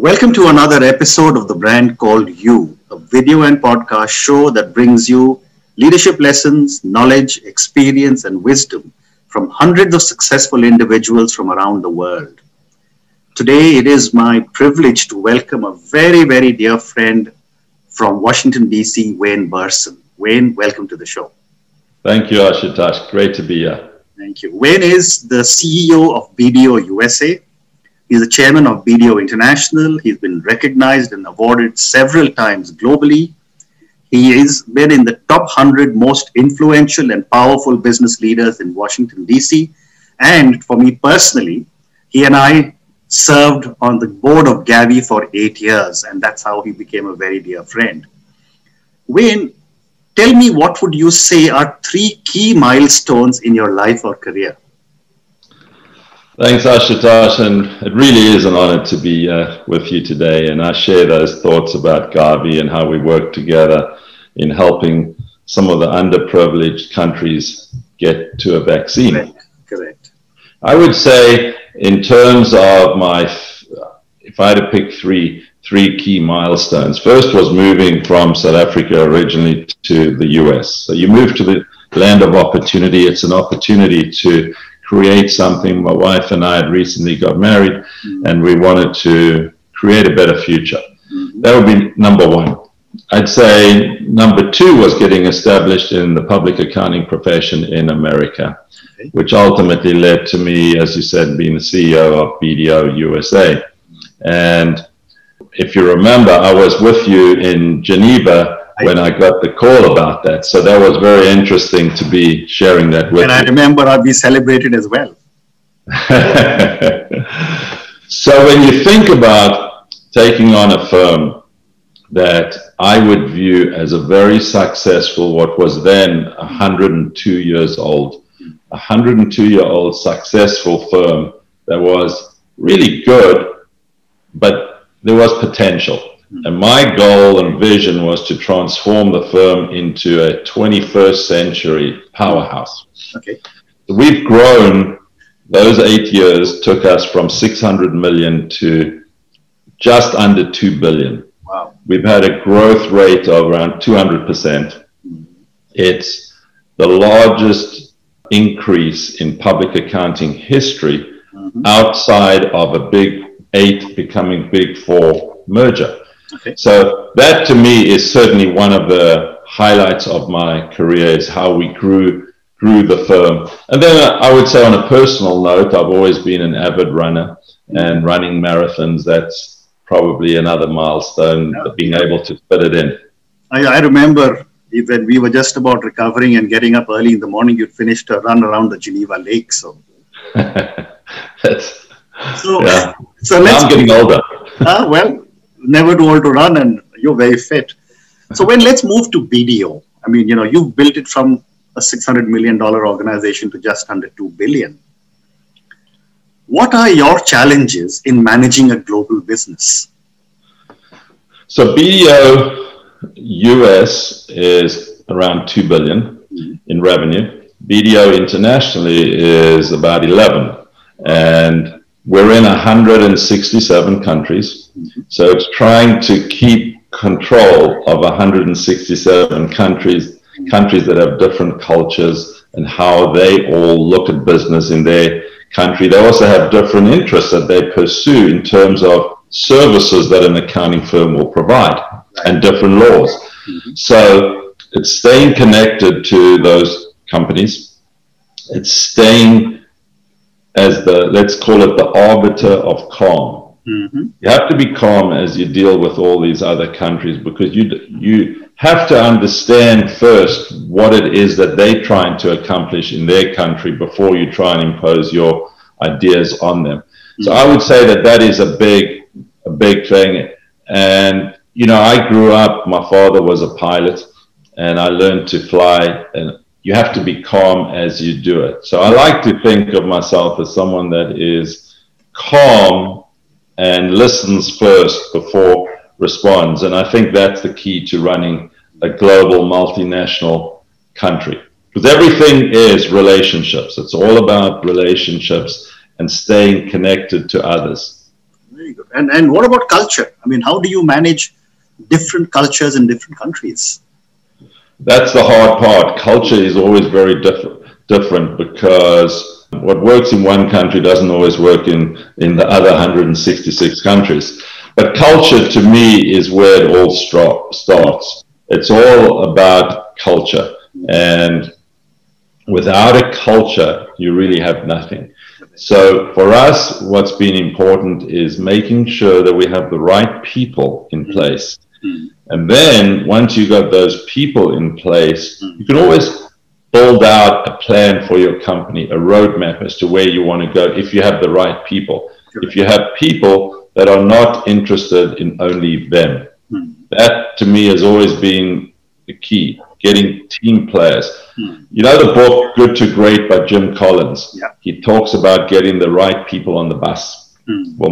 Welcome to another episode of The Brand Called You, a video and podcast show that brings you leadership lessons, knowledge, experience, and wisdom from hundreds of successful individuals from around the world. Today, it is my privilege to welcome a very, very dear friend from Washington, D.C., Wayne Burson. Wayne, welcome to the show. Thank you, Ashutosh. Great to be here. Thank you. Wayne is the CEO of BDO USA. He's the chairman of BDO International. He's been recognized and awarded several times globally. He has been in the top 100 most influential and powerful business leaders in Washington, D.C. And for me personally, he and I served on the board of Gavi for 8 years, and that's how he became a very dear friend. Wayne, tell me, what would you say are 3 key milestones in your life or career? Thanks, Ashutosh, and it really is an honor to be with you today. And I share those thoughts about Gavi and how we work together in helping some of the underprivileged countries get to a vaccine. Correct. I would say, in terms of if I had to pick three key milestones. First was moving from South Africa originally to the US. So you move to the land of opportunity. It's an opportunity to create something. My wife and I had recently got married, and we wanted to create a better future. That would be number one. I'd say number 2 was getting established in the public accounting profession in America, which ultimately led to me, as you said, being the CEO of BDO USA. And if you remember, I was with you in Geneva when I got the call about that. So that was very interesting to be sharing that with you. And I remember we celebrated as well. So when you think about taking on a firm that I would view as a very successful, what was then 102 years old, 102-year-old successful firm that was really good, but there was potential. And my goal and vision was to transform the firm into a 21st century powerhouse. Okay. So we've grown. Those 8 years took us from 600 million to just under 2 billion. Wow. We've had a growth rate of around 200%. It's the largest increase in public accounting history outside of a Big 8 becoming Big 4 merger. Okay. So that to me is certainly one of the highlights of my career, is how we grew the firm. And then I would say, on a personal note, I've always been an avid runner, and running marathons, that's probably another milestone, being able to fit it in. I remember when we were just about recovering and getting up early in the morning, you'd finished a run around the Geneva Lake. So let's I'm getting older. Well, never too old to run, and you're very fit. So let's move to BDO. I mean, you've built it from a $600 million organization to just under $2 billion. What are your challenges in managing a global business? So BDO US is around $2 billion in revenue. BDO internationally is about 11, and we're in 167 countries. So it's trying to keep control of 167 countries that have different cultures and how they all look at business in their country. They also have different interests that they pursue in terms of services that an accounting firm will provide, and different laws. So it's staying connected to those companies. It's staying as let's call it the arbiter of calm. You have to be calm as you deal with all these other countries, because you have to understand first what it is that they're trying to accomplish in their country before you try and impose your ideas on them. So I would say that is a big thing. And, I grew up, my father was a pilot, and I learned to fly, and you have to be calm as you do it. So I like to think of myself as someone that is calm and listens first before responds. And I think that's the key to running a global multinational country, because everything is relationships. It's all about relationships and staying connected to others. Very good. And what about culture? I mean, how do you manage different cultures in different countries? That's the hard part. Culture is always very different because what works in one country doesn't always work in the other 166 countries. But culture to me is where it all starts. It's all about culture. And without a culture, you really have nothing. So for us, what's been important is making sure that we have the right people in place. And then once you got those people in place, you can always build out a plan for your company, a roadmap as to where you want to go if you have the right people. If you have people that are not interested in only them. That to me has always been the key, getting team players. You know the book Good to Great by Jim Collins? Yeah. He talks about getting the right people on the bus. Well,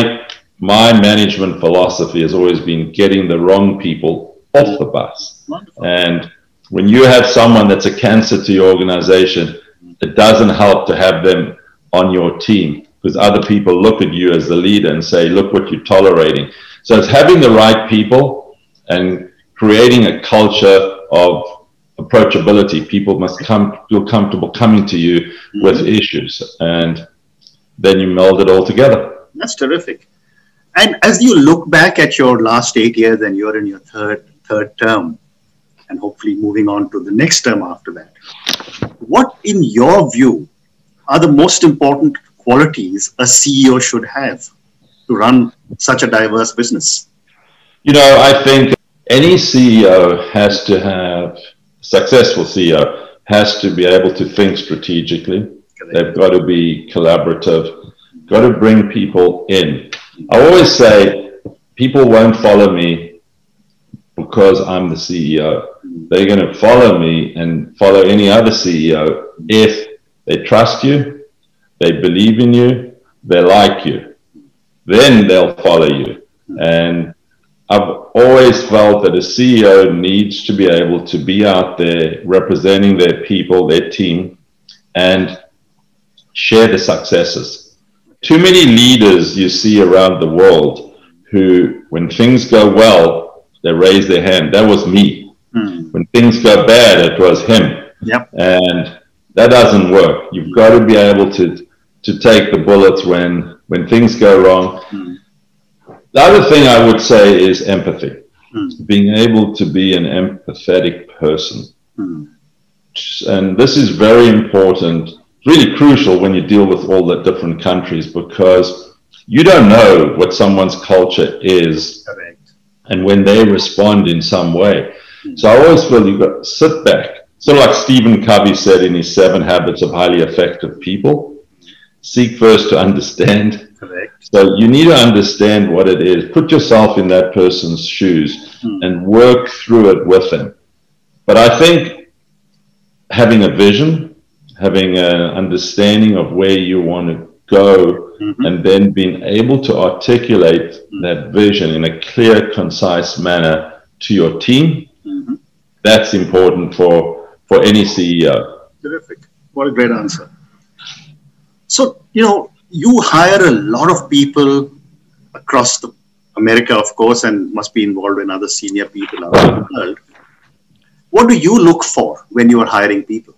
my management philosophy has always been getting the wrong people off the bus. Wonderful. And when you have someone that's a cancer to your organization, it doesn't help to have them on your team because other people look at you as the leader and say, look what you're tolerating. So it's having the right people and creating a culture of approachability. People must feel comfortable coming to you with issues, and then you meld it all together. That's terrific. And as you look back at your last 8 years and you're in your third term, and hopefully moving on to the next term after that, what, in your view, are the most important qualities a CEO should have to run such a diverse business? You know, I think any CEO has to have, successful CEO has to be able to think strategically. They've got to be collaborative, got to bring people in. I always say people won't follow me because I'm the CEO. They're going to follow me and follow any other CEO if they trust you, they believe in you, they like you. Then they'll follow you. And I've always felt that a CEO needs to be able to be out there representing their people, their team, and share the successes. Too many leaders you see around the world who, when things go well, they raise their hand. That was me. When things go bad, it was him. Yep. And that doesn't work. You've got to be able to take the bullets when things go wrong. The other thing I would say is empathy. Being able to be an empathetic person. And this is very important, really crucial when you deal with all the different countries, because you don't know what someone's culture is. Correct. And when they respond in some way. So I always feel you've got to sit back. Sort of like Stephen Covey said in his 7 Habits of Highly Effective People, seek first to understand. Correct. So you need to understand what it is. Put yourself in that person's shoes and work through it with them. But I think having a vision, having an understanding of where you want to go, and then being able to articulate that vision in a clear, concise manner to your team, that's important for any CEO. Terrific. What a great answer. So, you hire a lot of people across America, of course, and must be involved in other senior people around the world. What do you look for when you are hiring people?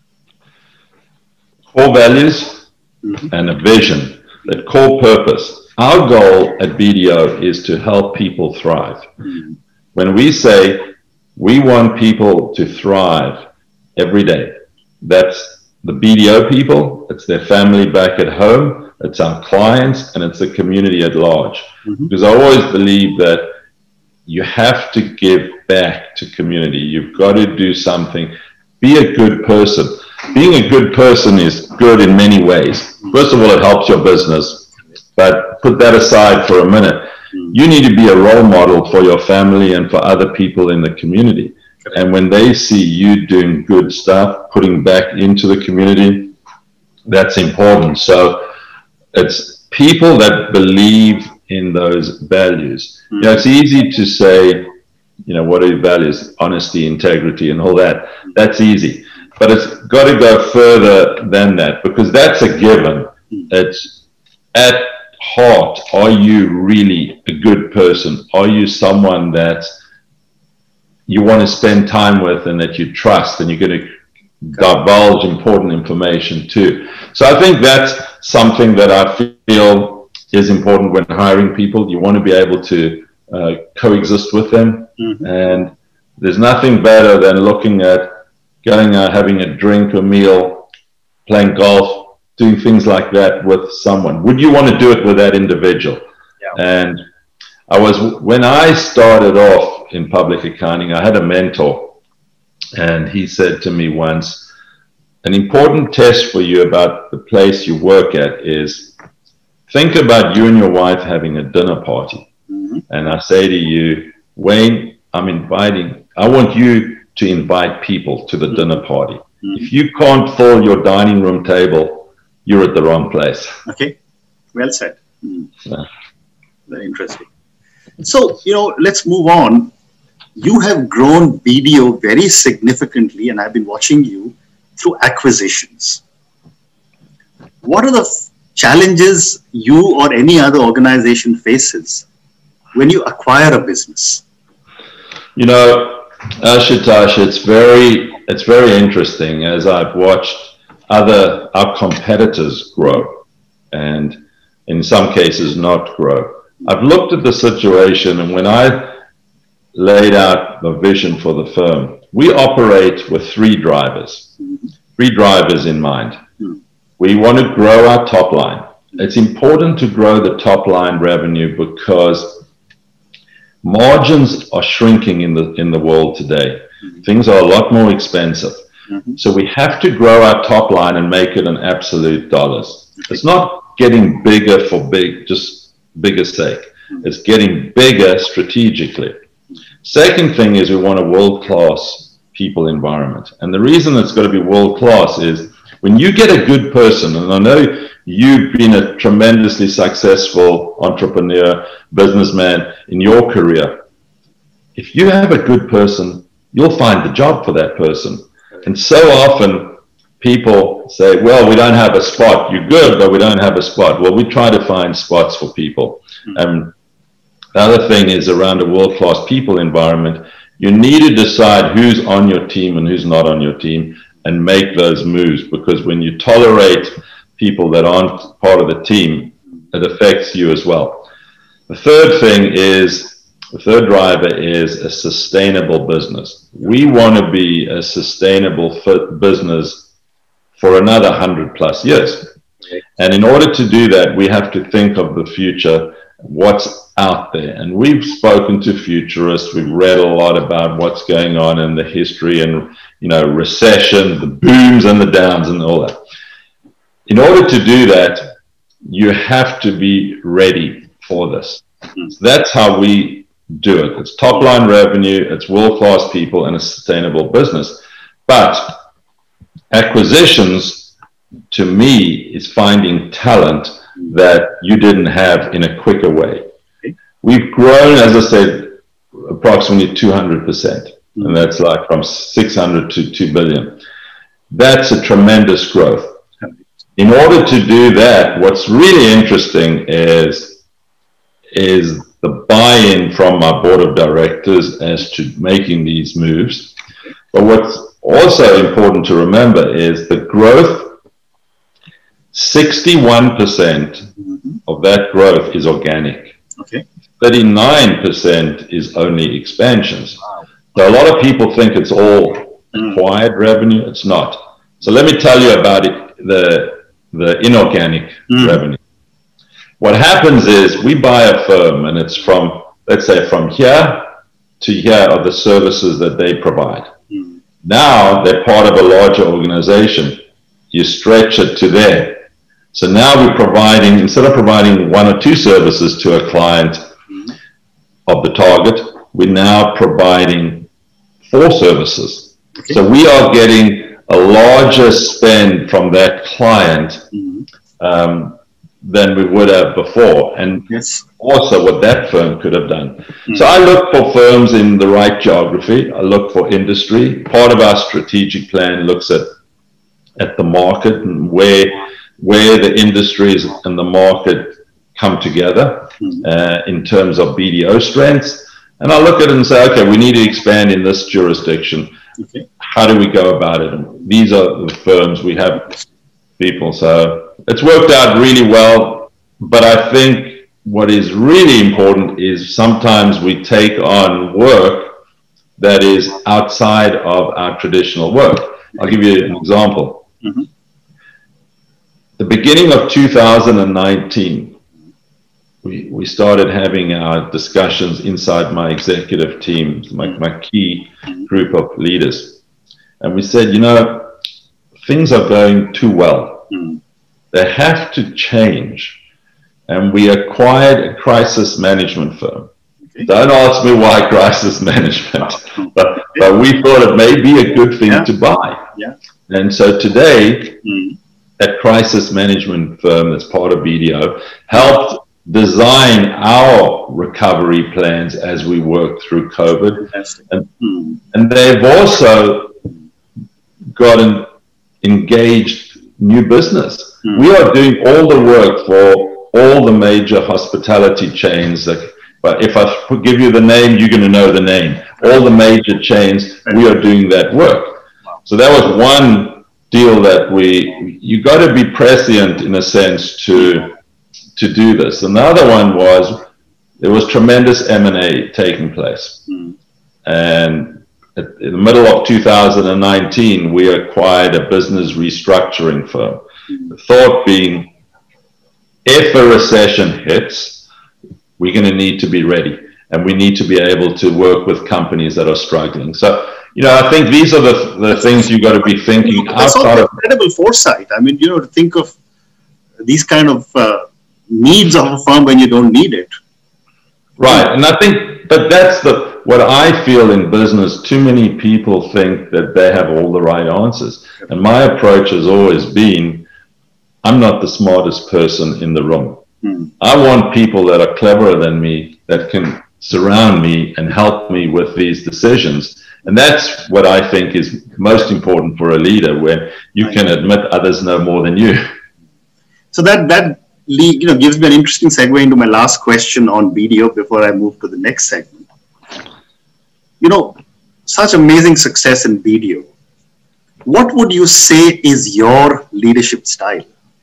Core values and a vision, that core purpose. Our goal at BDO is to help people thrive. When we say we want people to thrive every day, that's the BDO people, it's their family back at home, it's our clients, and it's the community at large. Because I always believe that you have to give back to community. You've got to do something. Be a good person. Being a good person is good in many ways. First of all, it helps your business. But put that aside for a minute. You need to be a role model for your family and for other people in the community. And when they see you doing good stuff, putting back into the community, that's important. So it's people that believe in those values. It's easy to say, what are your values? Honesty, integrity, and all that. That's easy. But it's got to go further than that, because that's a given. It's at heart, are you really a good person? Are you someone that you want to spend time with and that you trust and you're going to divulge important information to? So I think that's something that I feel is important when hiring people. You want to be able to coexist with them. And there's nothing better than looking at going out, having a drink, a meal, playing golf, doing things like that with someone. Would you want to do it with that individual? And when I started off in public accounting, I had a mentor, and he said to me once, an important test for you about the place you work at is think about you and your wife having a dinner party. And I say to you, Wayne, I want you to invite people to the dinner party. If you can't fill your dining room table, you're at the wrong place. Okay, well said. Yeah. Very interesting. So, let's move on. You have grown BDO very significantly, and I've been watching you through acquisitions. What are the challenges you or any other organization faces when you acquire a business? Ashutosh, it's very interesting as I've watched our competitors grow, and in some cases not grow. I've looked at the situation, and when I laid out the vision for the firm, we operate with three drivers in mind. We want to grow our top line. It's important to grow the top line revenue because margins are shrinking in the world today. Things are a lot more expensive. So we have to grow our top line and make it in absolute dollars. It's not getting bigger for just bigger sake. It's getting bigger strategically. Second thing is we want a world-class people environment. And the reason it's got to be world-class is when you get a good person, and I know you've been a tremendously successful entrepreneur, businessman in your career. If you have a good person, you'll find the job for that person. And so often people say, well, we don't have a spot. You're good, but we don't have a spot. Well, we try to find spots for people. And the other thing is around a world-class people environment, you need to decide who's on your team and who's not on your team and make those moves, because when you tolerate people that aren't part of the team, it affects you as well. The third driver is a sustainable business. We want to be a sustainable business for another 100+ years. And in order to do that, we have to think of the future, what's out there. And we've spoken to futurists. We've read a lot about what's going on in the history and, recession, the booms and the downs and all that. In order to do that, you have to be ready for this. So that's how we do it. It's top line revenue, it's world-class people, and a sustainable business. But acquisitions, to me, is finding talent that you didn't have in a quicker way. We've grown, as I said, approximately 200%. And that's like from 600 to 2 billion. That's a tremendous growth. In order to do that, what's really interesting is the buy-in from our board of directors as to making these moves. But what's also important to remember is the growth, 61% of that growth is organic. 39% is only expansions. So a lot of people think it's all acquired revenue. It's not. So let me tell you about it, the inorganic revenue. What happens is we buy a firm, and it's from, let's say, from here to here are the services that they provide. Now they're part of a larger organization. You stretch it to there. So now we're providing, instead of providing one or two services to a client of the target, we're now providing 4 services. So we are getting a larger spend from that client than we would have before, and also what that firm could have done. So I look for firms in the right geography. I look for industry. Part of our strategic plan looks at the market and where the industries and the market come together in terms of BDO strengths. And I look at it and say, okay, we need to expand in this jurisdiction. Okay. How do we go about it? And these are the firms, we have people. So it's worked out really well. But I think what is really important is sometimes we take on work that is outside of our traditional work. I'll give you an example. The beginning of 2019, we started having our discussions inside my executive team, my key group of leaders. And we said, you know, things are going too well. They have to change. And we acquired a crisis management firm. Okay. Don't ask me why crisis management, but we thought it may be a good thing to buy. And so today, that crisis management firm that's part of BDO helped design our recovery plans as we work through COVID. And they've also gotten engaged new business. We are doing all the work for all the major hospitality chains. But if I give you the name, you're going to know the name. All the major chains, we are doing that work. So that was one deal that you got to be prescient in a sense to do this. Another one was there was tremendous M&A taking place. And in the middle of 2019, we acquired a business restructuring firm. The thought being, if a recession hits, we're going to need to be ready. And we need to be able to work with companies that are struggling. So, you know, I think these are the things you got to be thinking outside of incredible foresight. I mean, you know, to think of these kind of needs of a firm when you don't need it. Right. And I think, but that's what I feel in business. Too many people think that they have all the right answers. And my approach has always been, I'm not the smartest person in the room. I want people that are cleverer than me, that can surround me and help me with these decisions. And that's what I think is most important for a leader, where you can admit others know more than you. So that gives me an interesting segue into my last question on BDO before I move to the next segment. You know, such amazing success in BDO. What would you say is your leadership style?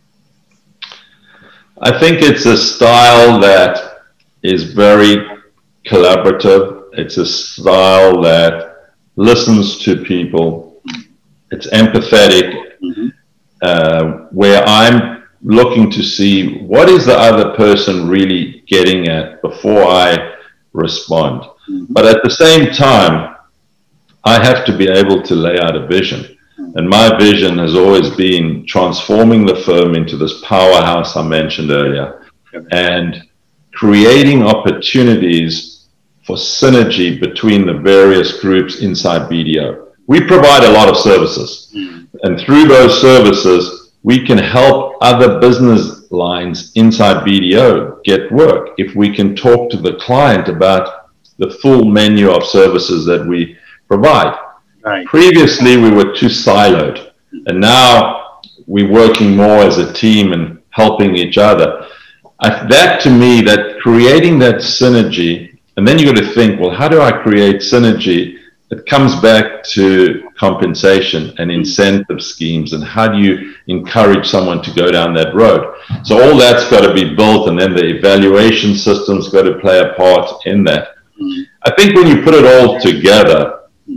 I think it's a style that is very collaborative. It's a style that listens to people. It's empathetic, where I'm looking to see what is the other person really getting at before I respond. But at the same time, I have to be able to lay out a vision. And my vision has always been transforming the firm into this powerhouse I mentioned earlier, and creating opportunities for synergy between the various groups inside BDO. We provide a lot of services, and through those services, we can help other business lines inside BDO get work if we can talk to the client about the full menu of services that we provide. Right. Previously, we were too siloed, and now we're working more as a team and helping each other. That, to me, that creating that synergy, and then you got to think, well, how do I create synergy? It comes back to compensation and incentive schemes, and how do you encourage someone to go down that road? So all that's got to be built, and then the evaluation system's got to play a part in that. I think when you put it all together,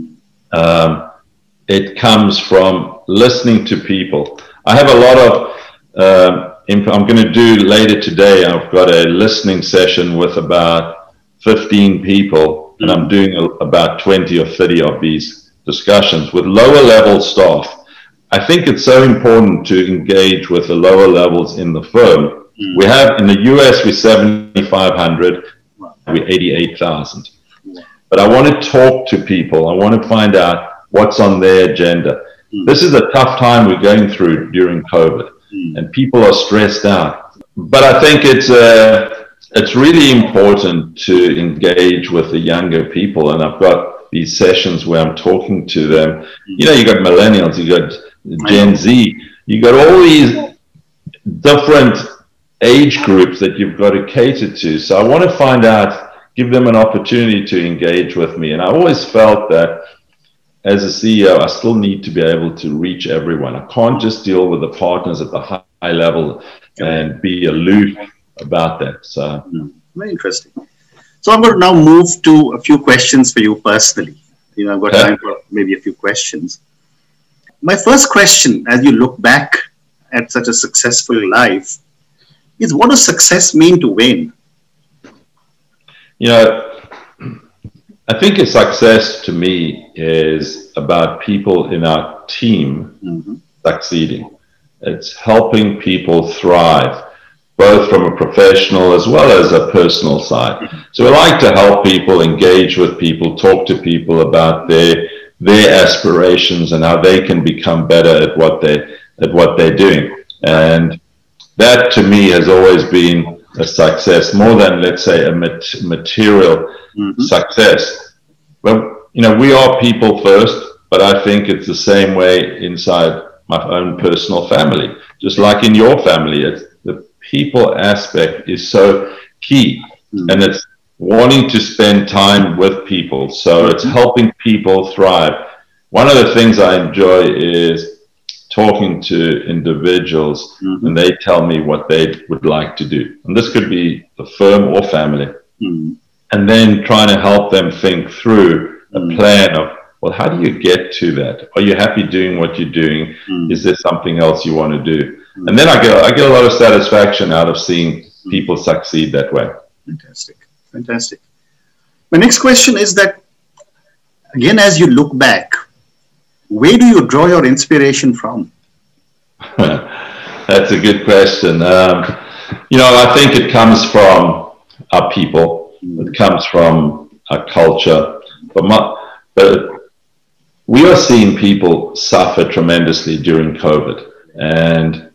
it comes from listening to people. I have a lot of, I'm going to do later today, I've got a listening session with about 15 people, and I'm doing about 20 or 30 of these discussions with lower level staff. I think it's so important to engage with the lower levels in the firm. We have, in the US, we're 7,500, we're 88,000. But I want to talk to people. I want to find out what's on their agenda. This is a tough time we're going through during COVID, and people are stressed out. But I think it's really important to engage with the younger people, and I've got these sessions where I'm talking to them. You know, you got millennials, you got Gen Z, you got all these different age groups that you've got to cater to. So I want to find out, give them an opportunity to engage with me. And I always felt that as a CEO, I still need to be able to reach everyone. I can't just deal with the partners at the high level and be aloof about that. So very interesting. So I'm going to now move to a few questions for you personally. I've got time for maybe a few questions. My first question, as you look back at such a successful life, is what does success mean to Wayne? I think a success to me is about people in our team succeeding. It's helping people thrive, both from a professional as well as a personal side. So we like to help people, engage with people, talk to people about their aspirations and how they can become better at what they're doing. And that to me has always been a success, more than, let's say, a material success. But we are people first, but I think it's the same way inside my own personal family. Just like in your family, the people aspect is so key, and it's wanting to spend time with people. So it's helping people thrive. One of the things I enjoy is talking to individuals and they tell me what they would like to do. And this could be the firm or family. And then trying to help them think through a plan of, well, how do you get to that? Are you happy doing what you're doing? Is there something else you want to do? And then I get a lot of satisfaction out of seeing people succeed that way. Fantastic. My next question is that, again, as you look back, where do you draw your inspiration from? That's a good question. I think it comes from our people. It comes from our culture. But we are seeing people suffer tremendously during COVID, and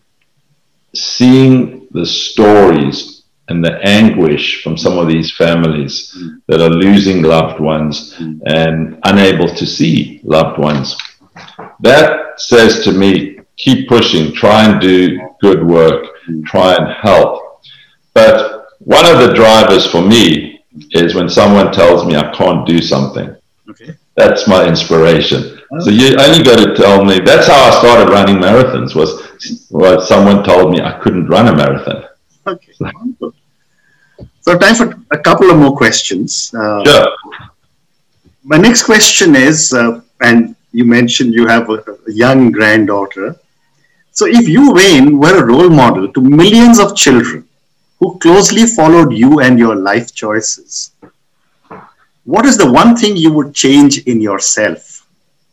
seeing the stories and the anguish from some of these families that are losing loved ones and unable to see loved ones. That says to me, keep pushing, try and do good work, try and help. But one of the drivers for me is when someone tells me I can't do something. That's my inspiration. So you only got to tell me. That's how I started running marathons, was someone told me I couldn't run a marathon. So time for a couple of more questions. Sure. My next question is, and you mentioned you have a young granddaughter. So if you, Wayne, were a role model to millions of children who closely followed you and your life choices, what is the one thing you would change in yourself?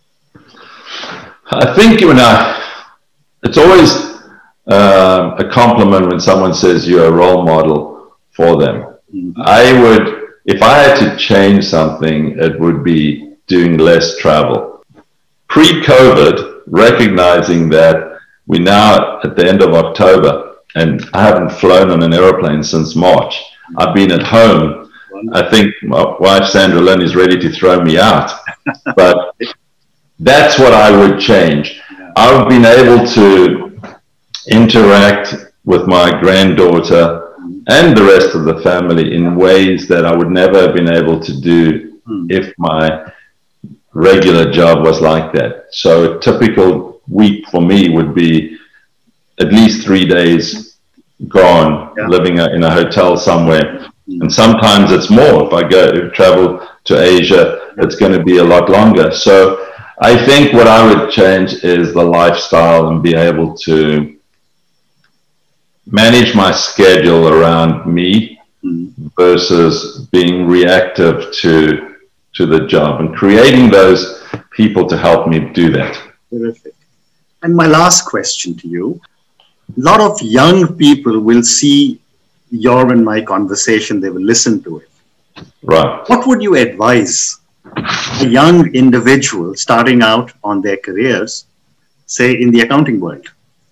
I think it's always a compliment when someone says you're a role model for them. I would, if I had to change something, it would be doing less travel. Pre-COVID, recognizing that we're now at the end of October and I haven't flown on an airplane since March. I've been at home. I think my wife Sandra Lynn is ready to throw me out. But that's what I would change. I've been able to interact with my granddaughter and the rest of the family in ways that I would never have been able to do if my regular job was like that. So a typical week for me would be at least 3 days gone, living in a hotel somewhere. And sometimes it's more. If I travel to Asia, it's going to be a lot longer. So I think what I would change is the lifestyle and be able to manage my schedule around me versus being reactive to the job, and creating those people to help me do that. Terrific. And my last question to you, a lot of young people will see your and my conversation, they will listen to it. Right. What would you advise a young individual starting out on their careers, say in the accounting world?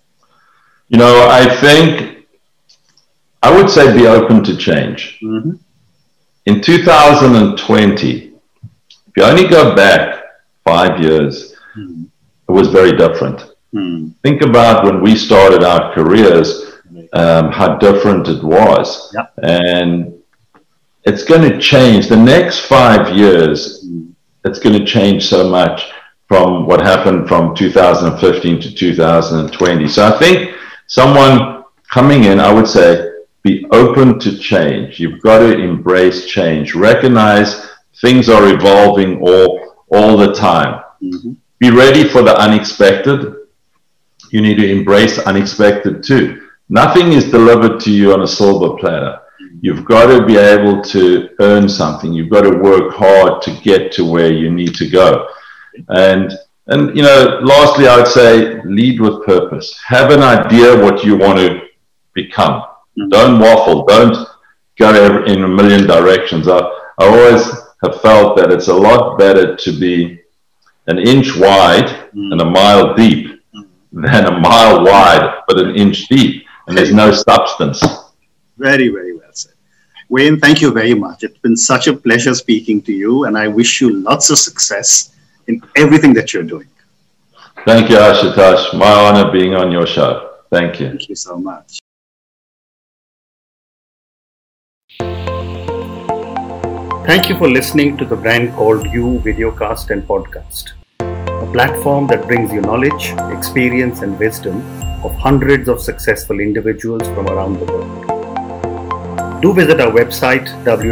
I think I would say be open to change. In 2020, if you only go back 5 years, it was very different. Think about when we started our careers, how different it was. Yeah. And it's going to change. The next 5 years, it's going to change so much from what happened from 2015 to 2020. So I think someone coming in, I would say, be open to change. You've got to embrace change. Recognize things are evolving all the time. Mm-hmm. Be ready for the unexpected. You need to embrace unexpected too. Nothing is delivered to you on a silver platter. You've got to be able to earn something. You've got to work hard to get to where you need to go. And you know, lastly, I would say lead with purpose. Have an idea what you want to become. Mm-hmm. Don't waffle. Don't go in a million directions. I always have felt that it's a lot better to be an inch wide and a mile deep than a mile wide but an inch deep, and there's no substance. Very, very well said. Wayne, thank you very much. It's been such a pleasure speaking to you, and I wish you lots of success in everything that you're doing. Thank you, Ashutosh. My honor being on your show. Thank you. Thank you so much. Thank you for listening to the Brand Called You videocast and podcast, a platform that brings you knowledge, experience, and wisdom of hundreds of successful individuals from around the world. Do visit our website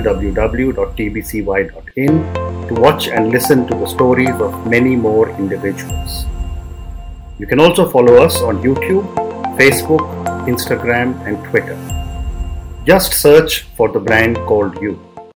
www.tbcy.in to watch and listen to the stories of many more individuals. You can also follow us on YouTube, Facebook, Instagram, and Twitter. Just search for the Brand Called You.